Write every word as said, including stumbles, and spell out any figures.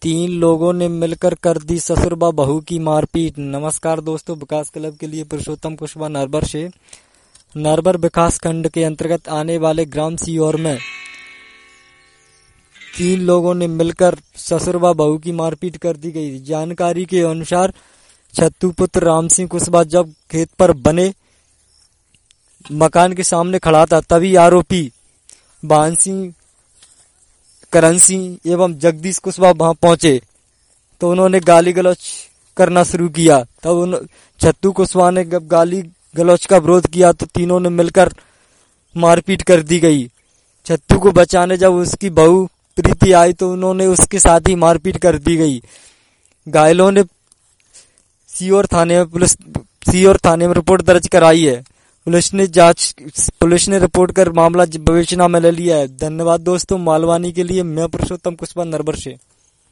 तीन लोगों ने मिलकर कर दी ससुर व बहू की मारपीट। नमस्कार दोस्तों, विकास क्लब के लिए पुरुषोत्तम कुशवाहा नरवर से। नरवर विकास खंड के अंतर्गत आने वाले ग्राम सीहोर में तीन लोगों ने मिलकर ससुर व बहू की मारपीट कर दी गई। जानकारी के अनुसार छत्तू पुत्र राम सिंह कुशवाहा जब खेत पर बने मकान के सामने खड़ा था, तभी आरोपी भान सिंह, करण सिंह एवं जगदीश कुशवाहा वहां पहुंचे तो उन्होंने गाली गलौज करना शुरू किया। तब उन छत्तू कुशवाहा ने जब गाली गलौज का विरोध किया तो तीनों ने मिलकर मारपीट कर दी गई। छत्तू को बचाने जब उसकी बहू प्रीति आई तो उन्होंने उसके साथ ही मारपीट कर दी गई। घायलों ने सीहोर थाने में पुलिस सीहोर थाने में रिपोर्ट दर्ज कराई है। पुलिस ने जांच पुलिस ने रिपोर्ट कर मामला विवेचना में ले लिया है। धन्यवाद दोस्तों। मालवानी के लिए मैं पुरुषोत्तम कुशवाहा नरवर से।